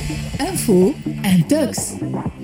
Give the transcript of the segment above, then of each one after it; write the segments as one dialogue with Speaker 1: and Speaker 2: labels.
Speaker 1: انفو انتوكس.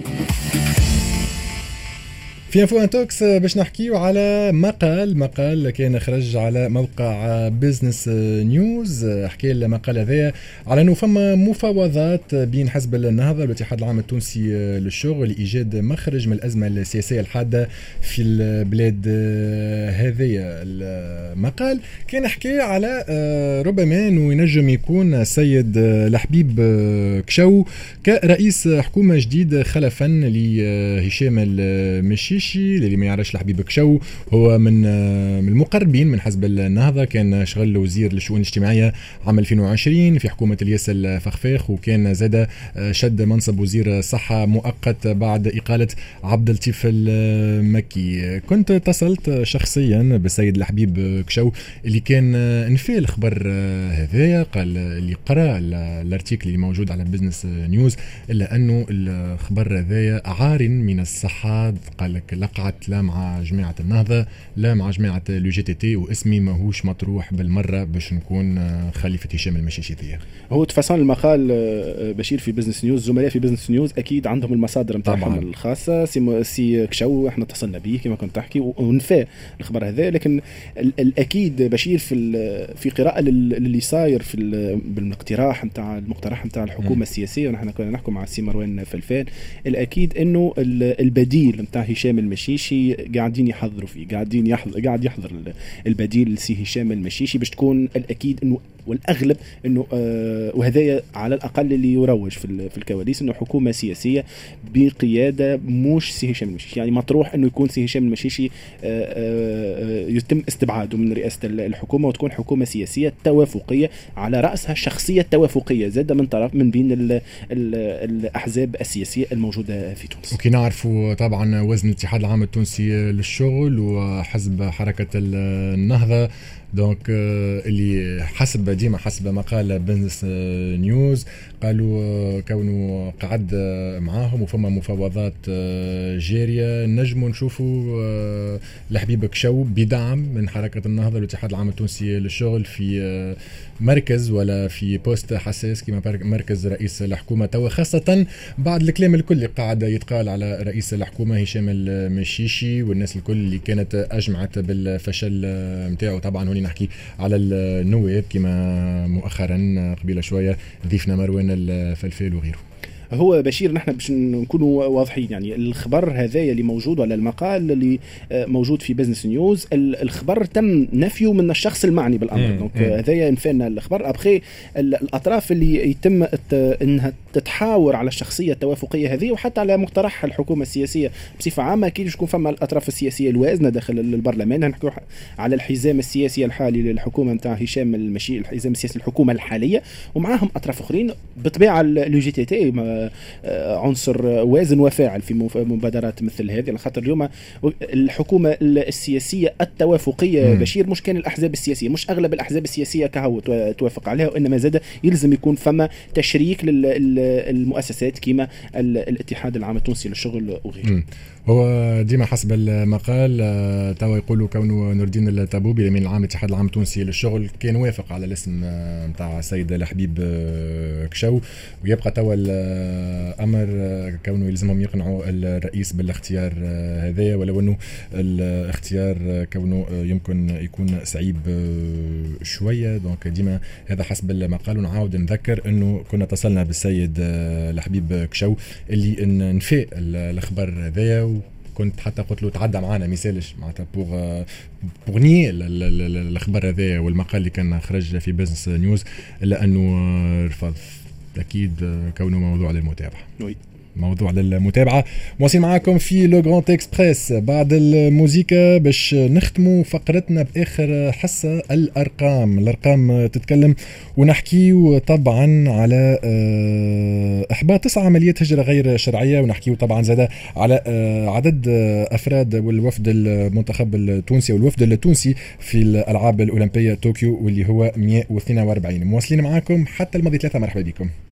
Speaker 2: في انفو انتوكس باش نحكيو على مقال كان خرج على موقع بيزنس نيوز. حكي المقال هذا على انه فما مفاوضات بين حزب النهضه والاتحاد العام التونسي للشغل لايجاد مخرج من الازمه السياسيه الحاده في البلاد هذه. المقال كان حكي على ربما انه ينجم يكون السيد لحبيب كشو كرئيس حكومه جديد خلفا لهشام المشيشي. اللي ما يعرفش لحبيب كشو هو من المقربين من حزب النهضه، كان شغل وزير للشؤون الاجتماعيه عام 2020 في حكومه الياس الفخفاخ، وكان زاد شد منصب وزير صحه مؤقت بعد اقاله عبد اللطيف المكي. كنت اتصلت شخصيا بالسيد لحبيب كشو اللي كان نفى الخبر هذايا، قال اللي قرأ الارتيكل اللي موجود على بيزنس نيوز الا انه الخبر هذايا عار من الصحه. قال لك لقعت لا مع جماعه النهضه لا مع جماعه لو جي تي تي، واسمي ماهوش مطروح بالمره باش نكون خليفه هشام المشيشي.
Speaker 3: هو تفاصيل المقال بشير في بزنس نيوز، زملاء في بزنس نيوز اكيد عندهم المصادر نتاعهم الخاصه. سي كشو احنا اتصلنا به كما كنت تحكي ونفى الخبر هذا، لكن الاكيد بشير في قراءه اللي صاير في بالمقترح نتاع الحكومه السياسيه، ونحن كنا نحكم مع السي مروان فلفان. الاكيد انه البديل نتاع هشام المشيشي قاعدين يحضروا فيه، قاعد يحضر البديل لسي هشام المشيشي باش تكون الاكيد انه والاغلب انه وهذا على الاقل اللي يروج في الكواليس انه حكومه سياسيه بقياده مش سي هشام المشيشي. يعني مطروح انه يكون سي هشام المشيشي يتم استبعاده من رئاسه الحكومه وتكون حكومه سياسيه توافقيه على راسها شخصيه توافقيه زاد من بين الاحزاب السياسيه الموجوده في تونس.
Speaker 2: وكي نعرفوا طبعا وزن الاتحاد العام التونسي للشغل وحزب حركه النهضه، دونك اللي ديما حسب مقال بزنس نيوز قالوا كونه قعد معاهم وفما مفاوضات جارية، نجموا نشوفوا لحبيب كشو بدعم من حركة النهضة والاتحاد العام التونسي للشغل في مركز ولا في بوست حساس كما مركز رئيس الحكومة توا، خاصة بعد الكلام الكل اللي قاعد يتقال على رئيس الحكومة هشام المشيشي والناس الكل اللي كانت أجمعت بالفشل متاعه. طبعا هوني نحكي على النواب كما مؤخرا قبيله شوية ضيفنا مروان الفلفال وغيره.
Speaker 3: هو بشير نحن باش نكونوا واضحين، يعني الخبر هذايا اللي موجود ولا المقال اللي موجود في بزنس نيوز الخبر تم نفيه من الشخص المعني بالامر. دونك هذايا نفينا الخبر ابخي الاطراف اللي يتم انها تتحاور على الشخصيه التوافقيه هذه وحتى على مقترح الحكومه السياسيه بصفه عامه. اكيد تكون فما الاطراف السياسيه الوازنه داخل البرلمان. نحكوا على الحزام السياسي الحالي للحكومه نتاع هشام المشي، الحزام السياسي الحكومه الحاليه، ومعاهم اطراف اخرين بالطبيعه لو جي تي تي عنصر وازن وفاعل في مبادرات مثل هذه. خاطر اليوم الحكومه السياسيه التوافقيه بشير مش كان الاحزاب السياسيه، مش اغلب الاحزاب السياسيه كهو توافق عليها، وانما زاد يلزم يكون فما تشريك للمؤسسات كما الاتحاد العام التونسي للشغل وغيره.
Speaker 2: هو ديما حسب المقال توا يقولوا كونه نور الدين الطابوبي الامين العام الاتحاد العام التونسي للشغل كان وافق على الاسم نتاع السيد لحبيب كشو، ويبقى توا الامر كونه يلزمهم يقنعوا الرئيس بالاختيار هذايا، ولو انه الاختيار كونه يمكن يكون صعيب شويه. دونك ديما هذا حسب المقال. ونعاود نذكر انه كنا اتصلنا بالسيد لحبيب كشو اللي نفى الخبر هذايا، كنت حتى قلت له تعدى معنا مثالش معناتها بوغ ني الخبر هذا والمقال اللي كان خرج في بزنس نيوز، الا انه رفض اكيد كونه موضوع للمتابعه. موضوع للمتابعة. مواصلين معاكم في لو غراند اكسبريس بعد الموسيقى باش نختموا فقرتنا بآخر حصة الأرقام تتكلم، ونحكيو طبعا على إحباط 9 عمليات هجرة غير شرعية، ونحكيو طبعا زاد على عدد أفراد والوفد المنتخب التونسي والوفد التونسي في الألعاب الأولمبية طوكيو واللي هو 142. مواصلين معاكم حتى الماضي 3. مرحبا بكم.